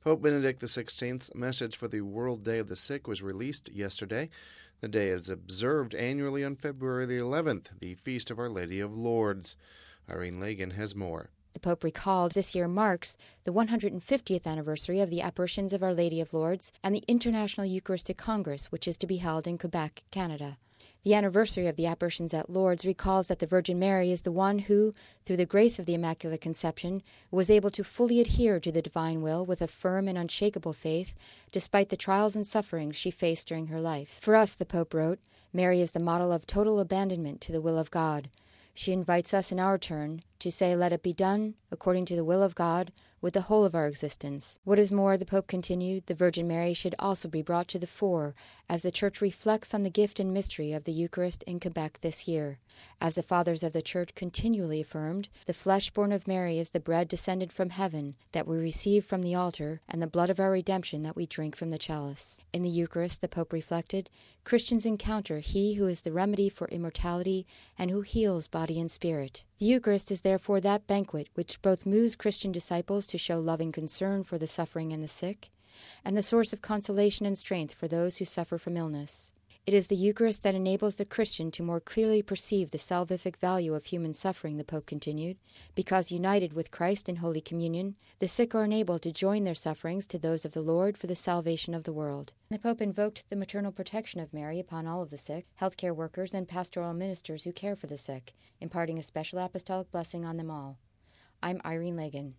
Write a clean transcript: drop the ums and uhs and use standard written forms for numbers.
Pope Benedict XVI's message for the World Day of the Sick was released yesterday. The day is observed annually on February the 11th, the Feast of Our Lady of Lourdes. Irene Lagan has more. The Pope recalled this year marks the 150th anniversary of the apparitions of Our Lady of Lourdes and the International Eucharistic Congress, which is to be held in Quebec, Canada. The anniversary of the apparitions at Lourdes recalls that the Virgin Mary is the one who, through the grace of the Immaculate Conception, was able to fully adhere to the divine will with a firm and unshakable faith, despite the trials and sufferings she faced during her life. For us, the Pope wrote, Mary is the model of total abandonment to the will of God. She invites us in our turn to say, let it be done according to the will of God with the whole of our existence. What is more, the Pope continued, the Virgin Mary should also be brought to the fore as the Church reflects on the gift and mystery of the Eucharist in Quebec this year. As the Fathers of the Church continually affirmed, the flesh born of Mary is the bread descended from heaven that we receive from the altar and the blood of our redemption that we drink from the chalice. In the Eucharist, the Pope reflected, Christians encounter He who is the remedy for immortality and who heals body and spirit. The Eucharist is therefore that banquet which both moves Christian disciples to show loving concern for the suffering and the sick, and the source of consolation and strength for those who suffer from illness. It is the Eucharist that enables the Christian to more clearly perceive the salvific value of human suffering, the Pope continued, because united with Christ in Holy Communion, the sick are enabled to join their sufferings to those of the Lord for the salvation of the world. The Pope invoked the maternal protection of Mary upon all of the sick, healthcare workers, and pastoral ministers who care for the sick, imparting a special apostolic blessing on them all. I'm Irene Lagan.